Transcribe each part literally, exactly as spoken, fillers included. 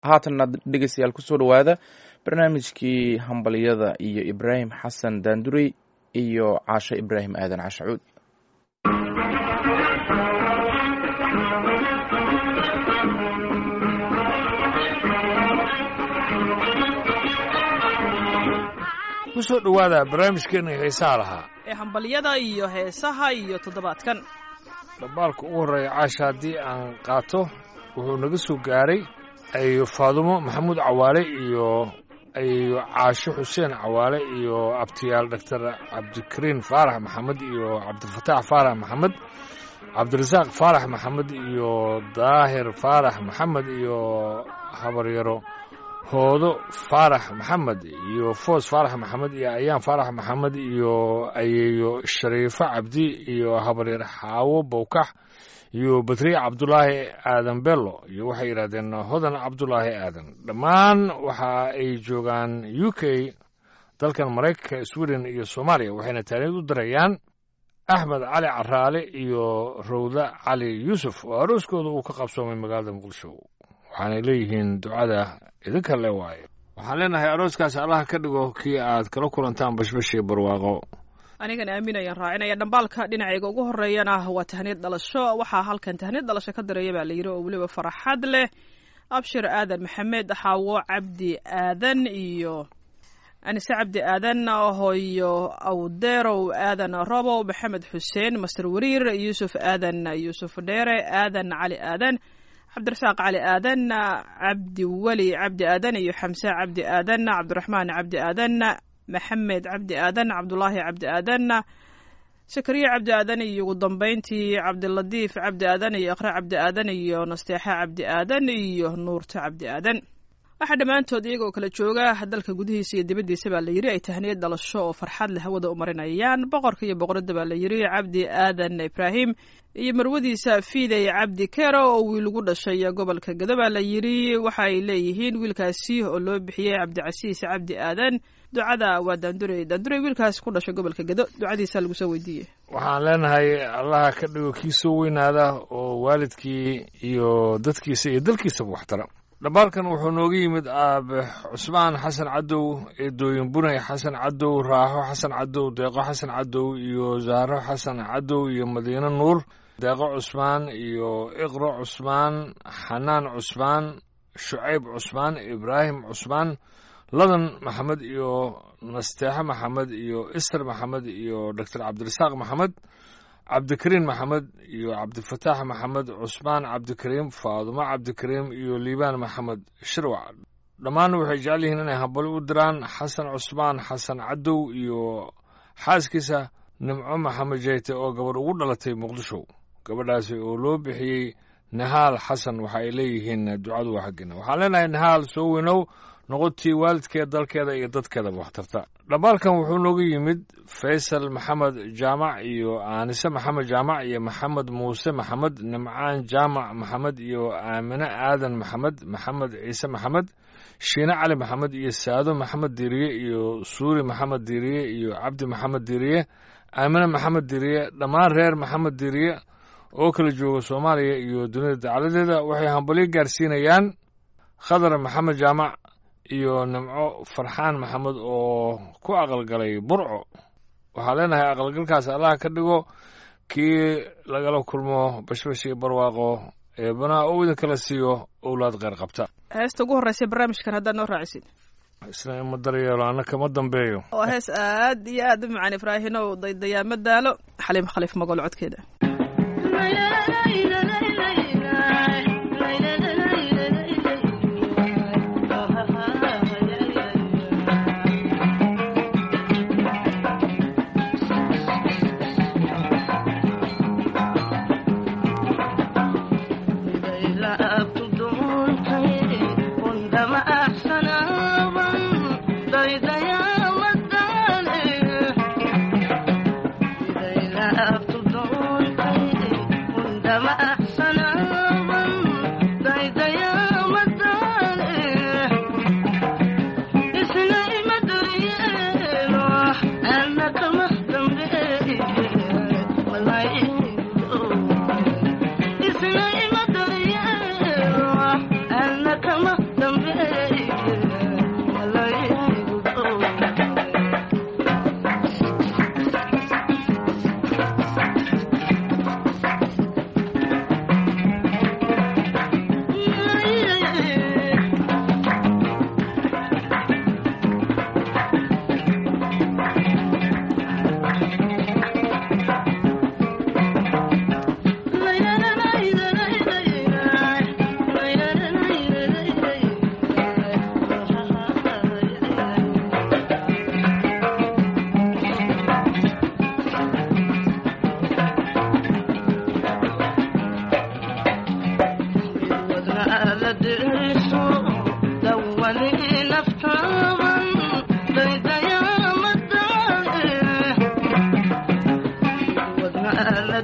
haatanna dhegeystayaal kusoo dhawaada barnaamijkii hambaliyada iyo ibraahim xasan daandurey iyo caashe ibraahim aadan cashacuud. kusoo dhawaada barnaamijkeena heesaha lahaa ee hambaliyada iyo heesaha iyo toddobaadkan. dhambaalka ugu horreeya caasha haddii aan qaato wuxuu naga soo gaaray ayo faadumo maxamuud cawaale iyo ayo caasho xuseen cawaale iyo abtiyaal doctor cabdikariin faarax maxamed iyo cabdifataax faarax maxamed cabdirasaaq faarax maxamed iyo daahir faarax maxamed iyo habaryaro hoodo faarax maxamed iyo foos faarax maxamed iyo ayaan faarax maxamed iyo ayeeyo shariifo cabdi iyo habaryar xaawo bowkax iyo badriye cabdulaahi aadan bello iyo waxay yidhahdeen hodan cabdulaahi aadan dhammaan waxa ay joogaan u k dalkan maraykanka sweden iyo soomaaliya waxayna taariikh u dirayaan axmed cali caraale iyo rowda cali yuusuf oo arooskooda uu ka qabsoomay magaalada muqdisho waxaanay leeyihiin ducada idinka le waayo waxaan leenahay arooskaas allaha ka dhigo kii aad kala kulantaan bashbash iyo barwaaqo. anigana aaminayaan raacinaya dhambaalka dhinacayga ugu horeeyana waa tahniyad dhalasho. waxaa halkan tahniyad dhalasho ka diraya baa la yidhi oo weliba faraxad leh abshir aadan maxamed xaawo cabdi aadan iyo anise cabdi aadan hooyo awdeerow aadan robow maxamed xuseen master wariir yuusuf aadan yuusuf dheere aadan cali aadan cabdirasaaq cali aadan cabdi weli cabdi aadan iyo xamse cabdi aadan cabdiraxmaan cabdi aadan maxamed cabdi aadan cabdulaahi cabdi aadan sakariye cabdi aadan iyo ugu dambeyntii cabdiladiif cabdi aadan iyo iqra cabdi aadan iyo nasteexa cabdi aadan iyo nuurta cabdi aadan waxaa dhammaantood iyagoo kala jooga dalka gudihiisa iyo dibaddiisa baa la yidhi ay tahniyad dhalasho oo farxad leh hawada u marinayaan boqorka iyo boqoradda baa la yidhi cabdi aadan ibraahim iyo marwadiisa fiidey cabdi kero oo wiil ugu dhashay gobolka gedo baa la yidhi waxa ay leeyihiin wiilkaasi oo loo bixiyey cabdicasiis cabdi aadan ducada waa daandurey daandurey wiilkaas ku dhashay gobolka gedo ducadiisa lagu soo weydiiyey. waxaan leenahay allaha ka dhigo kii soo weynaada oo waalidkii iyo dadkiisa iyo dalkiisaba waxtara. dhambaalkan wuxuu nooga yimid aabe cusmaan xasan cadow eedooyin bunay xasan cadow raaxo xasan cadow deeqo xasan cadow iyo zahro xasan cadow iyo madiine nuur deeqo cusmaan iyo iqro cusmaan xanaan cusmaan shucayb cusmaan ibraahim cusmaan ladan maxamed iyo nasteexe maxamed iyo isar maxamed iyo doctor cabdirasaaq maxamed cabdikariin maxamed iyo cabdifataax maxamed cusmaan cabdikariim faadumo cabdikariim iyo liibaan maxamed shirwac dhammaan waxay jecel yihiin inay hambali u diraan xasan cusmaan xasan cadow iyo xaaskiisa nimco maxamed jeyte oo gabarh ugu dhalatay muqdisho gabadhaasi oo loo bixiyey nahaal xasan waxa ay leeyihiin ducadu waa xaggina. waxaan leenahay nahaal soo weynow noqotii waalidkeed dalkeeda iyo dadkeedaba waxtarta. dhambaalkan wuxuu nooga yimid faysal maxamed jaamac iyo aanise maxamed jaamac iyo maxamed muuse maxamed nimcaan jaamac maxamed iyo aamine aadan maxamed maxamed ciise maxamed shiine cali maxamed iyo saado maxamed diiriye iyo suuri maxamed diiriye iyo cabdi maxamed diiriye aamine maxamed diiriye dhammaan reer maxamed diiriye oo kala jooga soomaaliya iyo dunida dacaladeeda waxay hambalyo gaarsiinayaan khadar maxamed jaamac iyo nimco farxaan maxamed oo ku aqalgalay burco. waxaa leenahay aqalgalkaas allaha ka dhigo kii lagala kulmo bashbash iyo barwaaqo eebanaha oo idin kala siiyo owlaad kheyr qabta. heesta ugu horreysa barnaamijkan haddaad noo raacisid isna ima daryeelo anna kama dambeeyo oo hees aad iyo aad u macaan ibraahinow daydayaama daalo xaliim khaliif magool codkeeda. Up to dawn.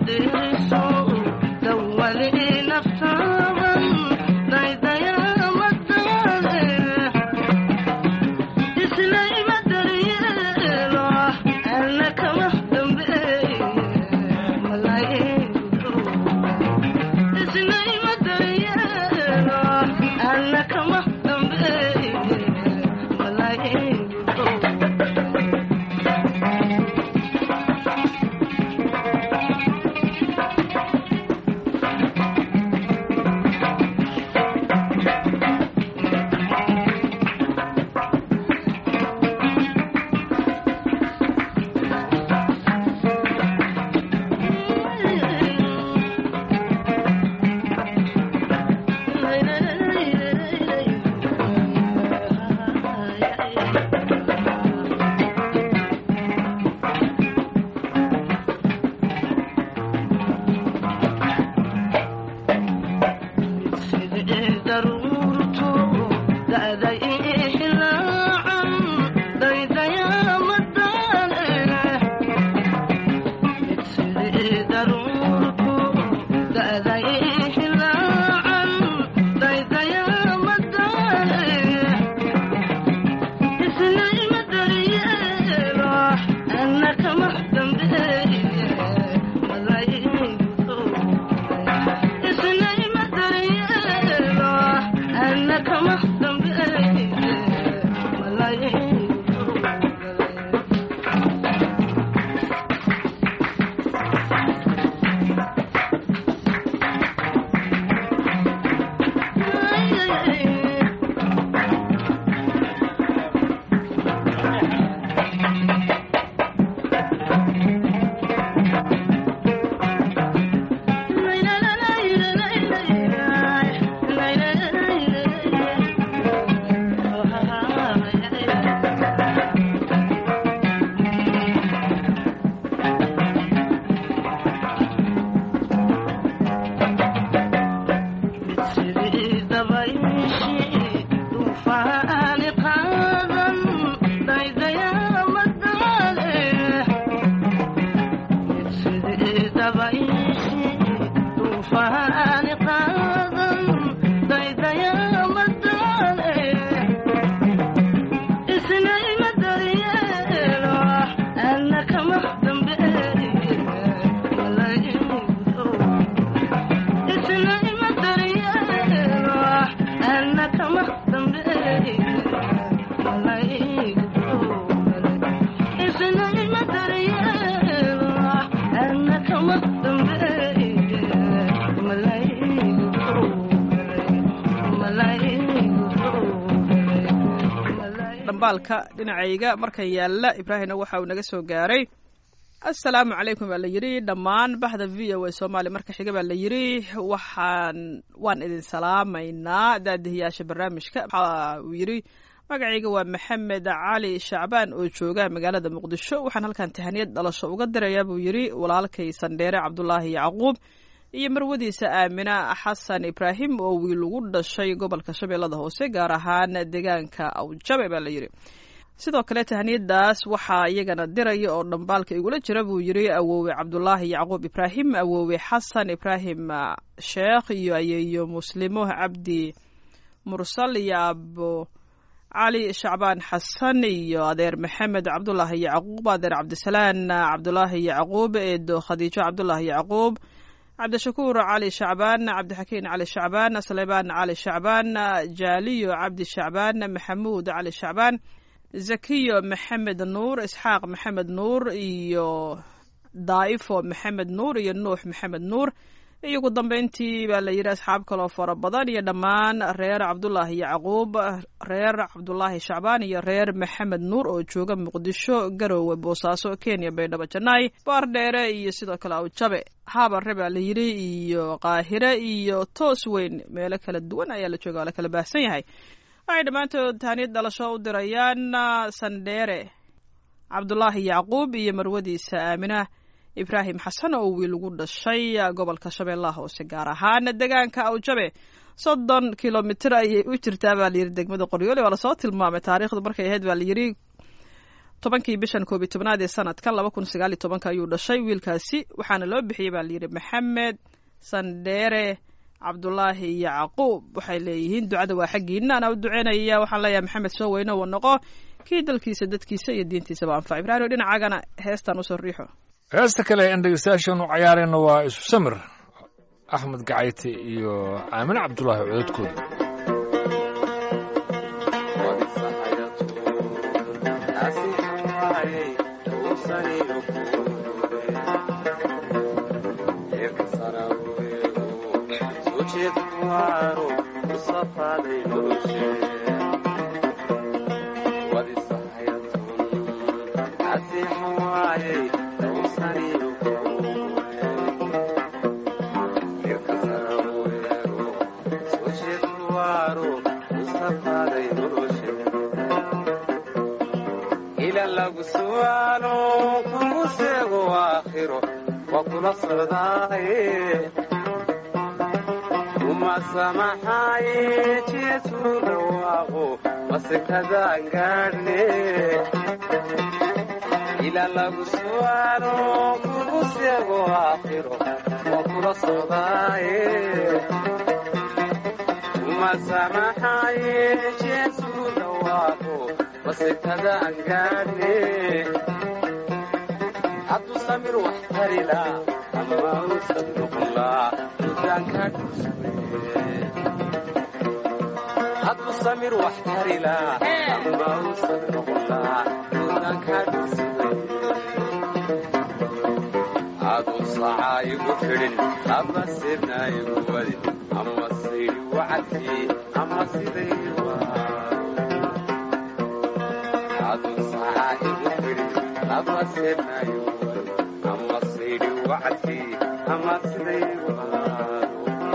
dhambaalka dhinacayga marka yaala ibraahimna waxa uu naga soo gaaray assalaamu calaykum baa la yidhi dhammaan baxda v o a soomaaliya marka xiga baa la yidhi waxaan waan idin salaamaynaa daadihiyaasha barnaamijka waxa uu yidhi magacayga waa maxamed cali shacbaan oo jooga magaalada muqdisho waxaan halkan tahaniyad dhalasho uga dirayaa buu yidhi walaalkay sandheere cabdulaahi yacquub iyo marwadiisa aamina xasan ibraahim oo wiil ugu dhashay gobolka shabeellada hoose gaar ahaan deegaanka awjabe baa la yidhi sidoo kale tahaniyadaas waxaa iyagana diraya oo dhambaalka igula jira buu yidhi awoowe cabdulaahi yacquub ibraahim awoowe xasan ibraahim sheekh iyo ayeeyo muslimo cabdi mursal iyo abo cali shacbaan xasan iyo adeer maxamed cabdulaahi yacquub adeer cabdisalaan cabdulaahi yacquub eedo khadiijo cabdulaahi yacquub cabdishakuur cali shacbaan cabdixakiin cali shacbaan saleybaan cali shacbaan jaaliyo cabdi shacbaan maxamuud cali shacbaan zakiyo maxamed nuur isxaaq maxamed nuur iyo daa'ifo maxamed nuur iyo nuux maxamed nuur iyo ugu dambeyntii baa la yidhi asxaab kaloo fara badan iyo dhammaan reer cabdulaahi yacquub reer cabdulaahi shacbaan iyo reer maxamed nuur oo jooga muqdisho garowe boosaaso kenya baydhabo janaay baardheere iyo sidoo kale awjabe haabare baa la yidhi iyo qaahire iyo toos weyn meelo kala duwan ayaa la jooga waa la kala baahsan yahay waxay dhammaantood tahaniyad dhalasho u dirayaan sandheere cabdulaahi yacquub iyo marwadiisa aamina ibraahim xasan oo wiil ugu dhashay gobolka shabeellaha hoose gaar ahaan deegaanka awjabe soddon kilomitir ayay u jirtaa baa layidhi degmada qoryoole waa lasoo tilmaamay taariikhdu markay ahayd baa layidhi tobankii bishan koob iyo tobnaad ee sanadkan laba kun sagaal iyo tobanka ayuu dhashay wiilkaasi waxaana loo bixiyey baa layidhi maxamed sandheere cabdulaahi yacquub waxay leeyihiin ducada waa xaggiina anaa u duceynaya waxaan leeyahay maxamed soo weyne wa noqo kii dalkiisa dadkiisa iyo diintiisaba anfac ibraahim dhinacaagana heestan usoo riixo heesta kale aan dhegeystayaashan u cayaarayna waa isu samir axmed gacayte iyo aamin cabdulaahi cododkooda lagu su'aalo kugu seego aakhiro waa kula socdaaye uma samaxaaye jeesu dhawaaqo masekadaan gaadhne ila lagu su'aalo kugu seego aakhiro waa kula socdaaye uma samaxaaye jeesu dhawaaqo masekada angaadne haddu samir wax tarila ama usan noqonla dudaanka dhuswe haddu samir wax tarila ama usan noqonla dudaanka dhuswe adu saayigu firin ama sirnaayigu wadin ama sayri wacadki ama sidaywa أما سيدنا يقول أما سيدي وعدي أما سيدي وعدي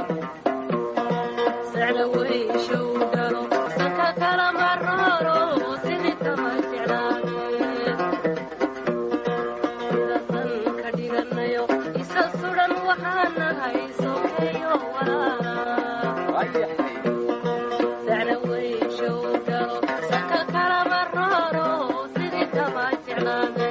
سعلوي شو دارو سكا كلام الرارو سيدي تما سعلاني سيدان كديرنا يو إسا سوران وحانا هاي سوكيو ورانا سعلوي شو دارو سكا كلام الرارو سيدي تما سعلاني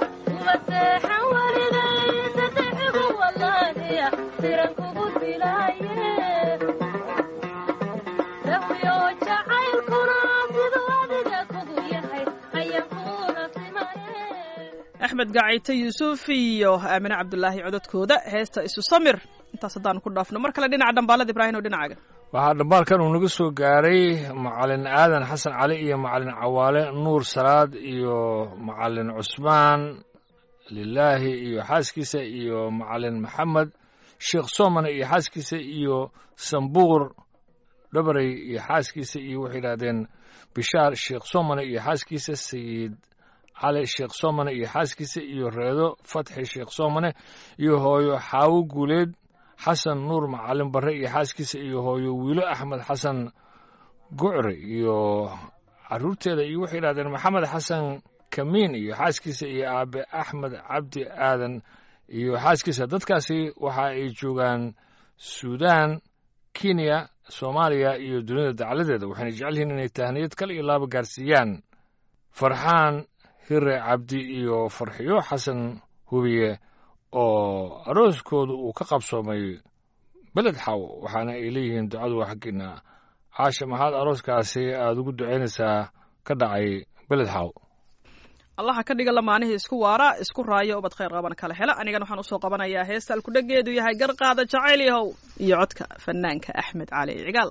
ومسيحا ولدي ستحب والله يا سيرا كبوت بلاي axmed gacayte yuusuf iyo aamine cabdulaahi cododkooda heesta isu samir intaas haddaan ku dhaafno mar kale dhinaca dhambaalada ibraahim oo dhinacaaga waxaa dhambaalkan uu naga soo gaaray macalin aadan xasan cali iyo macalin cawaale nuur salaad iyo macalin cusmaan lilaahi iyo xaaskiisa iyo macalin maxamed sheekh soomane iyo xaaskiisa iyo sambuur dhabarey iyo xaaskiisa iyo waxay yidhahdeen bishaar sheekh soomane iyo xaaskiisa sayid cali sheekh soomane iyo xaaskiisa iyo reedo fatxi sheekh soomane iyo hooyo xaawo guuleed xasan nuur macalin barre iyo xaaskiisa iyo hooyo wiilo axmed xasan gucre iyo caruurteeda iyo waxay yidhahdeen maxamed xasan kamiin iyo xaaskiisa iyo aabe axmed cabdi aadan iyo xaaskiisa dadkaasi waxa ay joogaan suudaan kenya soomaaliya iyo dunida dacaladeeda waxayna jecel yihiin inay tahniyad kale iyo laaba gaarsiiyaan farxaan hire cabdi iyo farxiyo xasan hubiye oo arooskooda uu ka qabsoomay beled xaw waxaana ay leeyihiin ducadu waa xaggiina caasha maxaad arooskaasi aada ugu ducaynaysaa ka dhacay beled xaw allaha ka dhiga lamaanihii isku waara isku raayo ubad khayr qaban kala hela anigan waxaan usoo qabanayaa heesta alkudhageedu yahay garqaada jacayl yahow iyo codka fanaanka axmed cali cigaal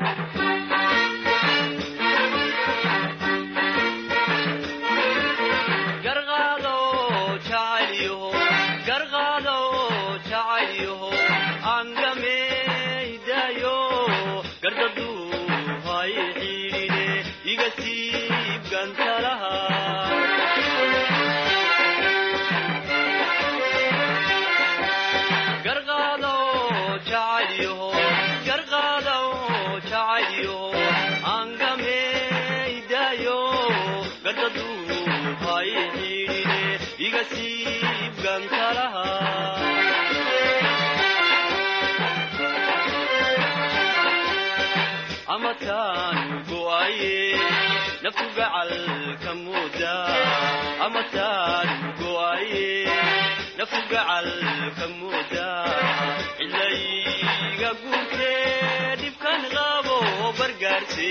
amataan go'aye naftu gacalka mooda amataan go'aye naftu gacalka mooda ilayga guurte dhibkan qabo bargaarse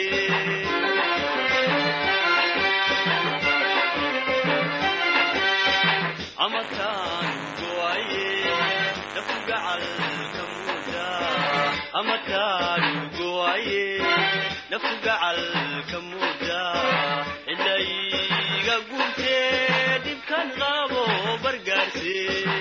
amataan go'aye naftu gacalka mooda amataan go'aye naftu gacalka mooda ilayga guurte dhibkan qabo bargaarse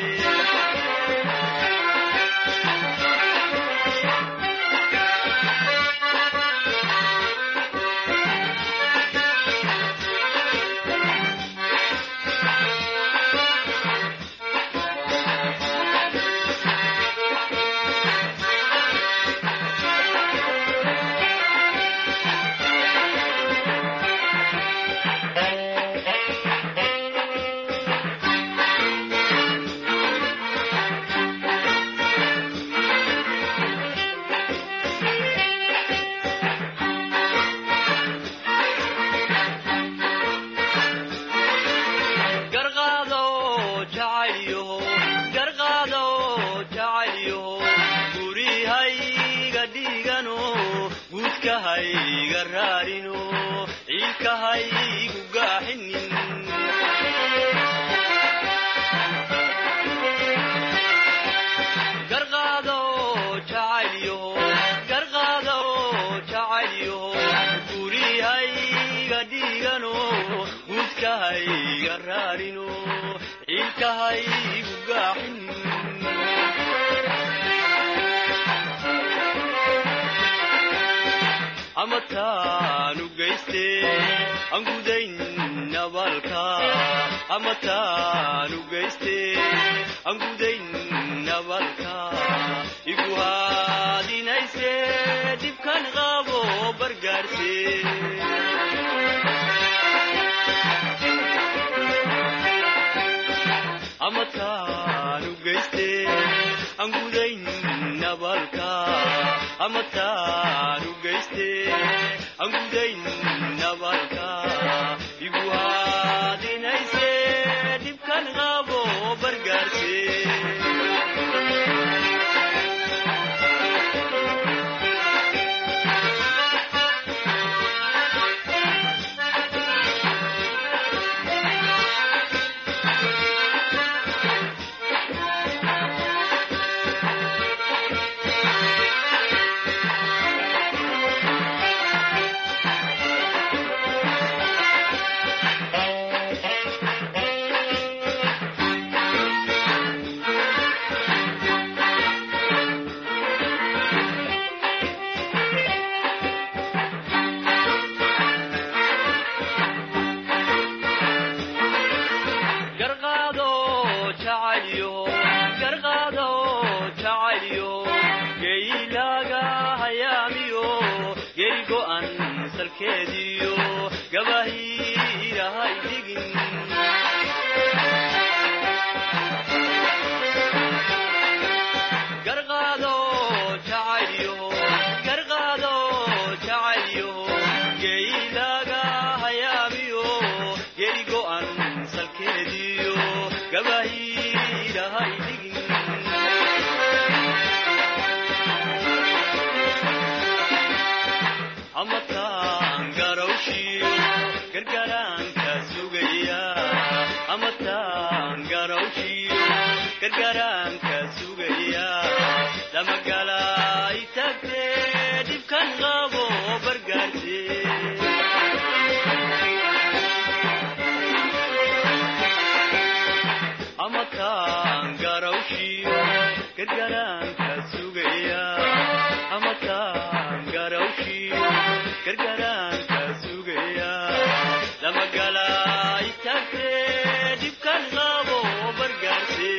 amataanu geyste angudayn nabalka amataanu geyste angudayn nabalka igu haadinayse dhibkan qabo bargaarse amataanu geyste angudayn nabalka amataanu geyste angudayn nabalka igu haadinayse dhibkan qabo bargaarse garqaado jacayliyo geylaaga hayaamiyo geri go'an salkeediyo gabahiirahay digin garqaado jacayliyo garqaado jacayliyo geylaaga hayaamiyo geri go'an salkeediyo gabahiirahay digin amataan garawshiyo gargaraanka sugaya amataan garawshiyo gargaraanka sugaya damagalay tagtee dhibkan qabo bargaarse amataan garawshiyo gargaraanka sugaya amataan garawshiyo gargaraanka sugaya damagalay tagtee dhibkan qabo bargaarse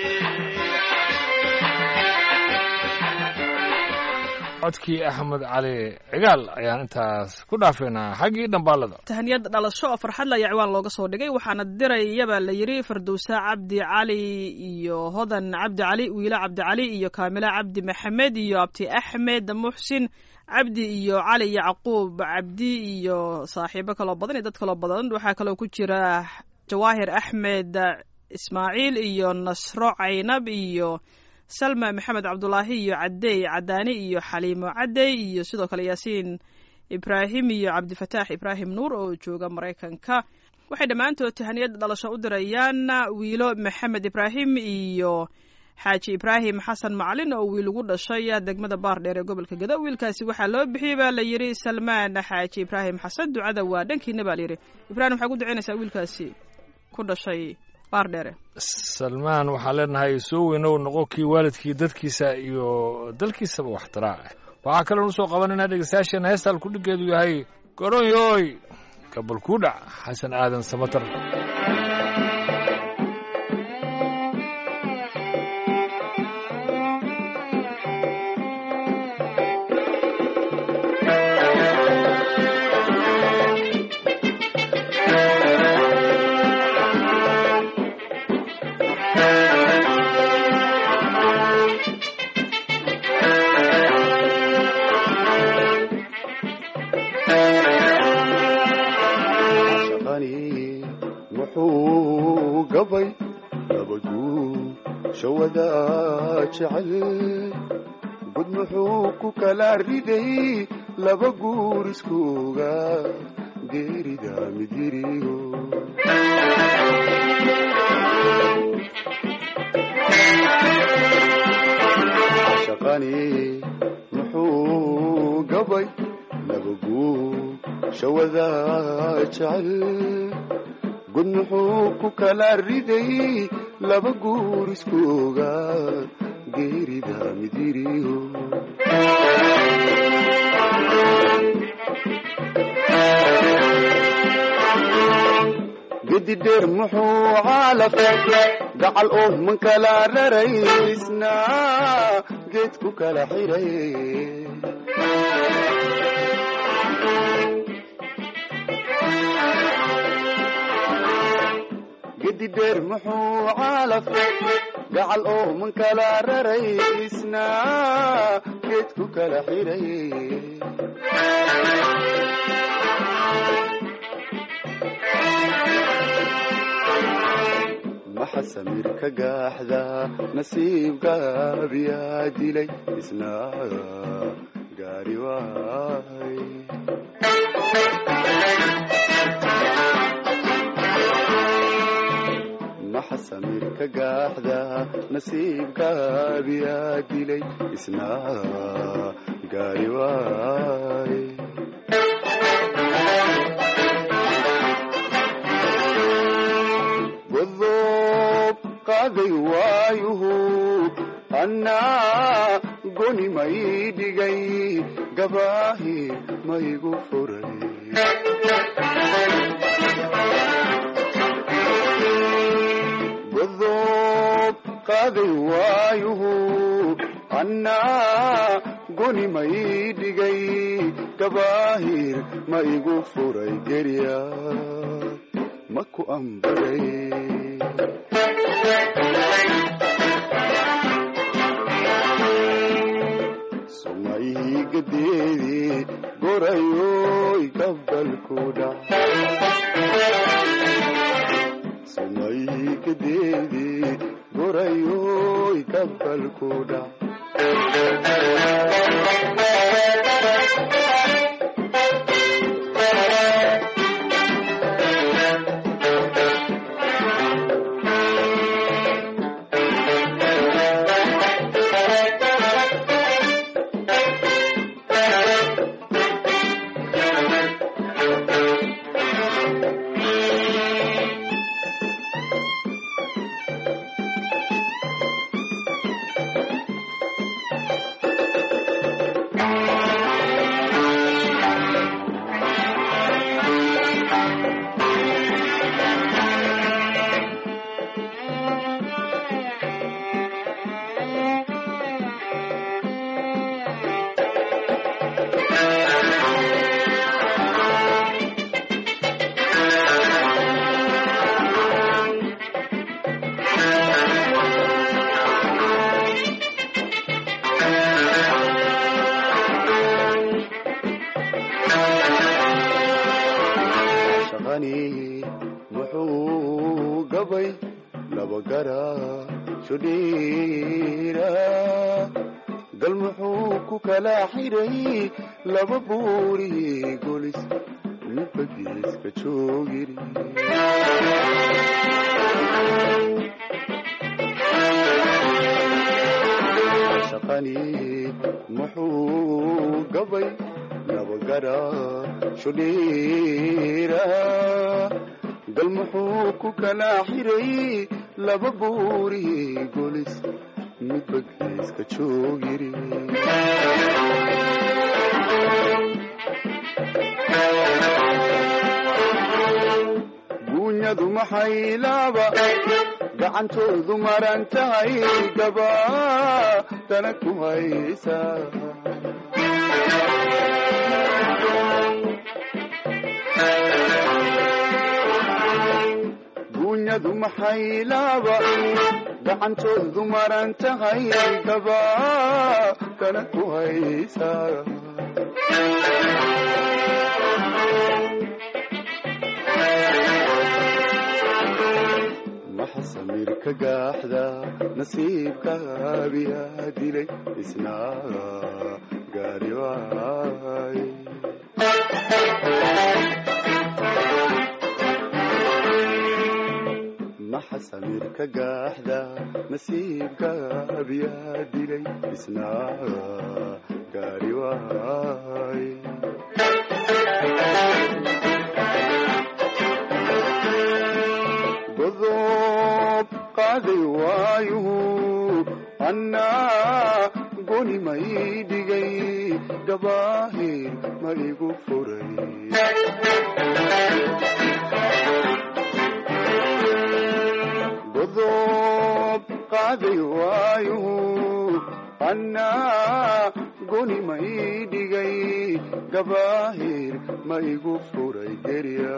codkii axmed cali cigaal ayaan intaas ku dhaafaynaa xaggii dhambaalada tahniyad dhalasho oo farxad la yacwaan looga soo dhigay waxaana dirayaba la yidhi fardowsa cabdi cali iyo hodan cabdi cali wiila cabdi cali iyo kaamila cabdi maxamed iyo abti axmed muxsin cabdi iyo cali yacquub cabdi iyo saaxiibo kaloo badan iyo dad kaloo badan waxaa kaloo ku jira jawaahir axmed ismaaciil iyo nasro caynab iyo salma maxamed cabdulaahi iyo cadey cadaani iyo xaliimo cadey iyo sidoo kale yaasiin ibraahim iyo cabdifataax ibraahim nuur oo jooga maraykanka waxay dhammaantood tahaniyad dhalasho u dirayaan wiilo maxamed ibraahim iyo xaaji ibraahim xasan macalin oo wiil ugu dhashay degmada baardheer ee gobolka gado wiilkaasi waxaa loo bixiyey baa la yidhi salmaan xaaji ibraahim xasan ducada waa dhankiina baa layidhi ibraahim waxaa ku ducaynaysaa wiilkaasi ku dhashay baardheere salmaan waxaan leenahay soo weynow noqo kii waalidkii dadkiisa iyo dalkiisaba waxtiraa waxaa kaloon usoo qabanayna dhegeystayaasheena heestaan kudhigeedu yahay goronyoy gabal kuu dhac xasan aadan samatar gud muxuu ku kala riday laba guur iskuuga geerida midiriyo shaqani muxuu gabay laba guur shawada jecel gud muxuu ku kala riday laba guur iskuuga geerida midiriyo gedi dheer muxuu caalafay gacal oo man kala raraysna geed ku kala xiray gedi dheer muxuu caalafay gacal oo man kala raraysna geed ku kala xiray maxa samir ka gaaxda nasiibkaabiyaa dilay isna gaari waay maxa samir ka gaaxda nasiibkaabiyaa dilay isna gaari waay godob qaaday waayuhu annaa goni may dhigay gabaahi maygu furay qaaday waayuhu annaa goni ma ii dhigay gabaahir ma igu furay gerya ma ku ambaday sumayhi gadeedii gorayoy gabalku dhac sumayhi gadeedii gorayoy gabalku dhac wuxuu gabay laba gara shudhiira gal muxuu ku kala xiray laba buuri golis midba geeska joogiri shaqani muxuu gabay laba gara shudhiira gal muxuu ku kala xiray laba buuri golis midba geeska joogiri guunyadu maxay laaba gacantoodu maran tahay gaba tana ku haysaa guunyadu maxay laaba gacantoodu maran tahay gaba tana ku haysaa maxa samirka gaaxda nasiibka biyaa dilay isna gaari waay maxa samirka gaaxda nasiibka biyaa dilay isna gaari waay godob qaaday waayuhu annaa goni ma ii dhigay gabaahir ma igu furay godob qaaday waayuhu annaa goni ma ii dhigay gabaahir ma igu furay gerya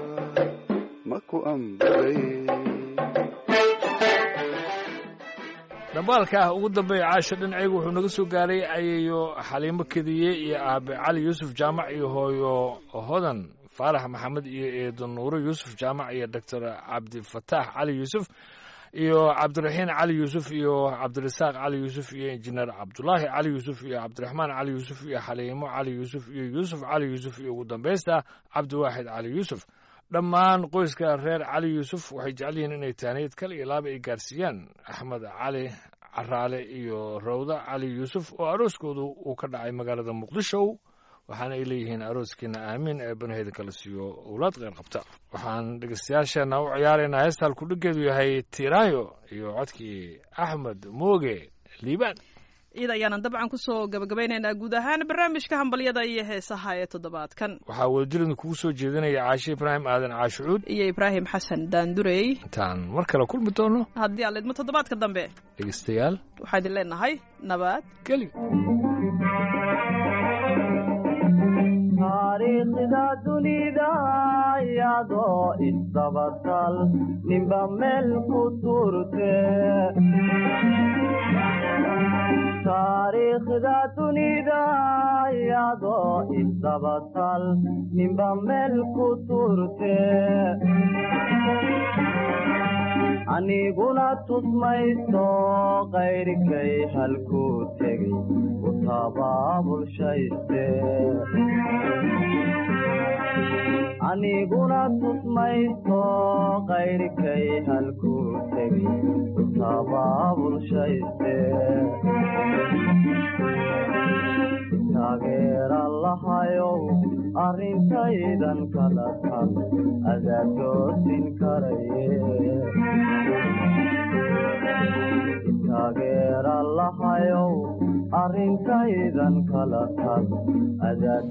dhambaalka ah ugu dambeeya caasha dhinacaygu wuxuu naga soo gaaray ayayo xaliimo kediye iyo aabe cali yuusuf jaamac iyo hooyo hodan faarax maxamed iyo eedo nuuro yuusuf jaamac iyo doctor cabdifataax cali yuusuf iyo cabdiraxiin cali yuusuf iyo cabdirasaaq cali yuusuf iyo injineer cabdulaahi cali yuusuf iyo cabdiraxmaan cali yuusuf iyo xaliimo cali yuusuf iyo yuusuf cali yuusuf iyo ugu dambaysta cabdiwaaxid cali yuusuf dhammaan qoyska reer cali yuusuf waxay jecel yihiin inay taaniyad kale iyo laaba ay gaarsiiyaan axmed cali caraale iyo rawda cali yuusuf oo arooskoodu uu ka dhacay magaalada muqdisho waxaana ay leeyihiin arooskiina aamiin ee banaheyda kala siiyo owlaad qeyr qabta waxaan dhegeystayaasheenna u ciyaaraynaa heesta halkudhigeedu yahay tiiraayo iyo codkii axmed mooge liibaan iyada ayaanan dabcan kusoo gabagabaynaynaa guud ahaan barnaamijka hambalyada iyo heesaha ee toddobaadkan waxaa wadajirada kugu soo jeedinaya caashe ibraahim aadan caashe cuud iyo ibraahim xasan daandurey intaan mar kale kulmi doono haddii aan lidmo toddobaadka dambe dhegeystayaal waxaa idin leenahay nabad geli taariikhda dunida iyadoo isdabatal ninba meel ku turte taariikhda dunida iyadoo isdabatal ninba meel ku turte aniguna tusmayso qayrkay halkuu tegay u tabaabulshayste aniguna tusmayso qayrkay halkuu tegay u tabaabulshayste taageera lahayow arrintaydan kala tan adaa toosin karaye taageera lahayow arrintaydan kala tan adaa